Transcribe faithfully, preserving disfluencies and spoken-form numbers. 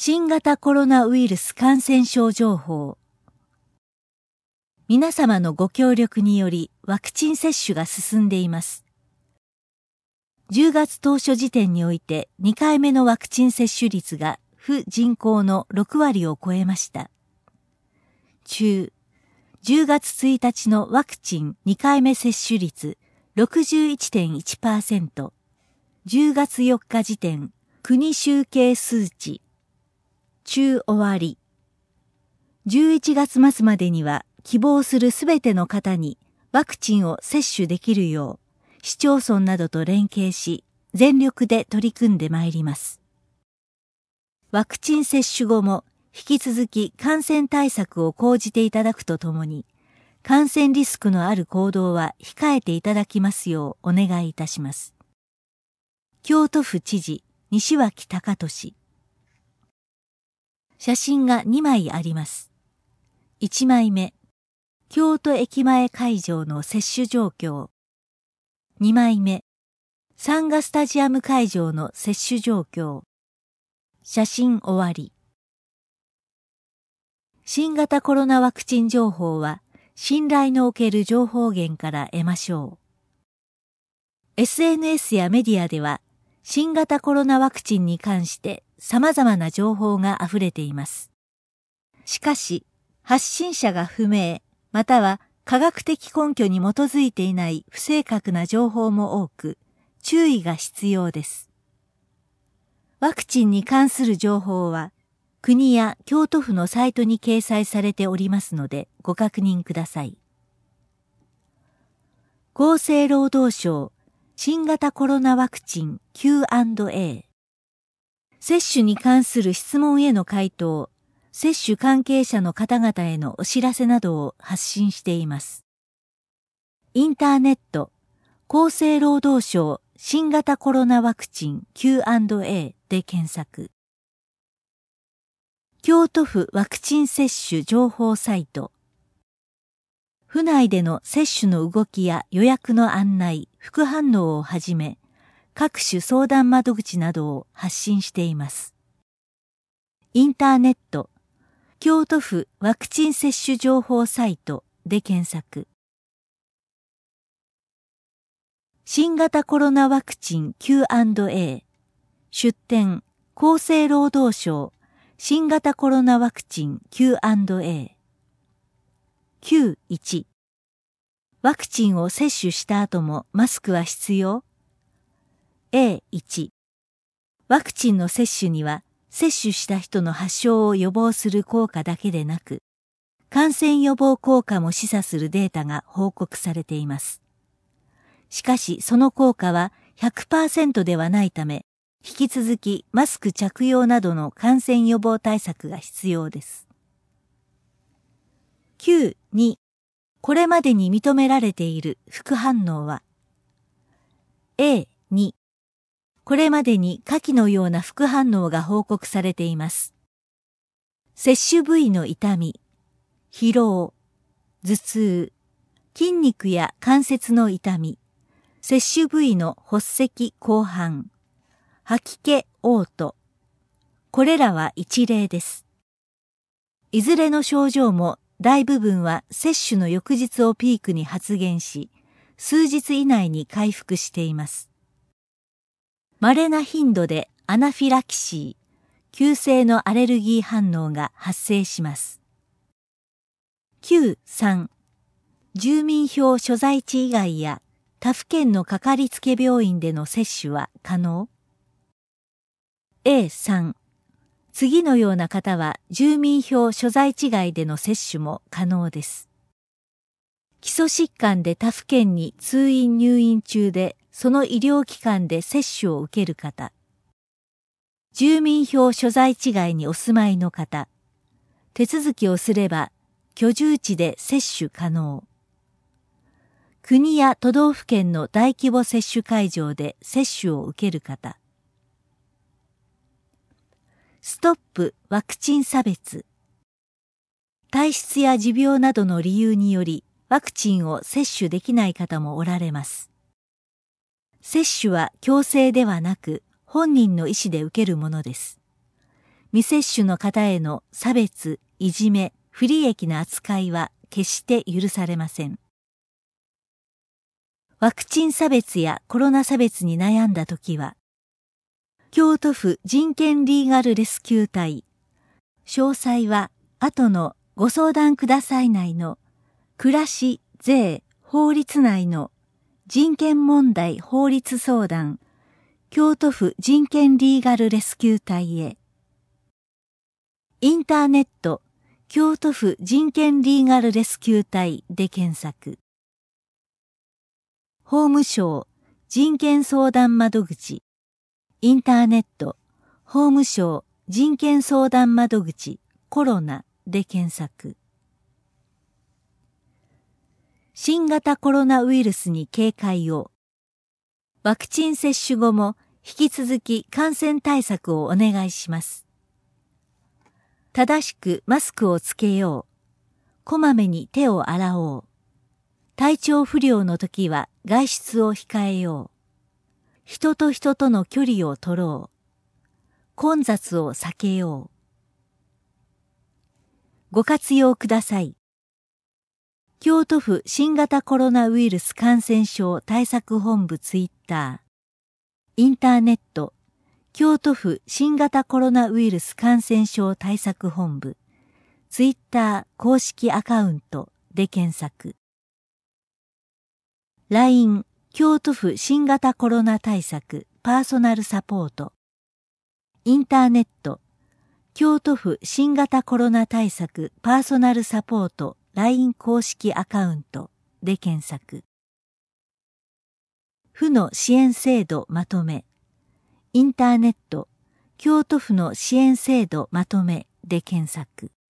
新型コロナウイルス感染症情報。皆様のご協力によりワクチン接種が進んでいます。じゅうがつ当初時点においてにかいめのワクチン接種率が府人口のろくわりを超えました。中、じゅうがつついたちのワクチンにかいめ接種率 ろくじゅういってんいちパーセント、じゅうがつよっか時点、国集計数値、中終わり。じゅういちがつ末までには希望するすべての方にワクチンを接種できるよう、市町村などと連携し、全力で取り組んでまいります。ワクチン接種後も引き続き感染対策を講じていただくとともに、感染リスクのある行動は控えていただきますようお願いいたします。京都府知事、西脇隆俊。写真がにまいあります。いちまいめ、京都駅前会場の接種状況。にまいめ、サンガスタジアム会場の接種状況。写真終わり。新型コロナワクチン情報は信頼のおける情報源から得ましょう。エスエヌエス やメディアでは新型コロナワクチンに関して様々な情報があふれています。しかし、発信者が不明、または科学的根拠に基づいていない不正確な情報も多く、注意が必要です。ワクチンに関する情報は、国や京都府のサイトに掲載されておりますので、ご確認ください。厚生労働省新型コロナワクチン キューアンドエー。接種に関する質問への回答、接種関係者の方々へのお知らせなどを発信しています。インターネット、厚生労働省新型コロナワクチン キューアンドエー で検索。京都府ワクチン接種情報サイト。府内での接種の動きや予約の案内、副反応をはじめ、各種相談窓口などを発信しています。インターネット、京都府ワクチン接種情報サイトで検索。新型コロナワクチン キューアンドエー。出典、厚生労働省新型コロナワクチン キューアンドエー。きゅういち。ワクチンを接種した後もマスクは必要？エーいち。ワクチンの接種には接種した人の発症を予防する効果だけでなく、感染予防効果も示唆するデータが報告されています。しかしその効果は ひゃくパーセント ではないため、引き続きマスク着用などの感染予防対策が必要です。きゅうに。これまでに認められている副反応は エーに。これまでに下記のような副反応が報告されています。接種部位の痛み、疲労、頭痛、筋肉や関節の痛み、接種部位の発赤紅斑、吐き気嘔吐。これらは一例です。いずれの症状も大部分は接種の翌日をピークに発現し、数日以内に回復しています。稀な頻度でアナフィラキシー、急性のアレルギー反応が発生します。きゅうさん。住民票所在地以外や他府県のかかりつけ病院での接種は可能？ エーさん。次のような方は住民票所在地外での接種も可能です。基礎疾患で他府県に通院入院中でその医療機関で接種を受ける方、住民票所在地外にお住まいの方、手続きをすれば居住地で接種可能。国や都道府県の大規模接種会場で接種を受ける方。ストップワクチン差別。体質や持病などの理由によりワクチンを接種できない方もおられます。接種は強制ではなく本人の意思で受けるものです。 未接種の方への差別、いじめ、不利益な扱いは決して許されません。ワクチン差別やコロナ差別に悩んだときは、京都府人権リーガルレスキュー隊、詳細は後のご相談ください内の暮らし税法律内の人権問題法律相談、京都府人権リーガルレスキュー隊へ。インターネット、京都府人権リーガルレスキュー隊で検索。法務省人権相談窓口、インターネット、法務省人権相談窓口コロナで検索。新型コロナウイルスに警戒を。ワクチン接種後も引き続き感染対策をお願いします。正しくマスクをつけよう。こまめに手を洗おう。体調不良の時は外出を控えよう。人と人との距離を取ろう。混雑を避けよう。ご活用ください。京都府新型コロナウイルス感染症対策本部ツイッター、インターネット、京都府新型コロナウイルス感染症対策本部、ツイッター公式アカウントで検索。ライン 京都府新型コロナ対策パーソナルサポート、インターネット、京都府新型コロナ対策パーソナルサポート ライン 公式アカウントで検索。府の支援制度まとめ、インターネット、京都府の支援制度まとめで検索。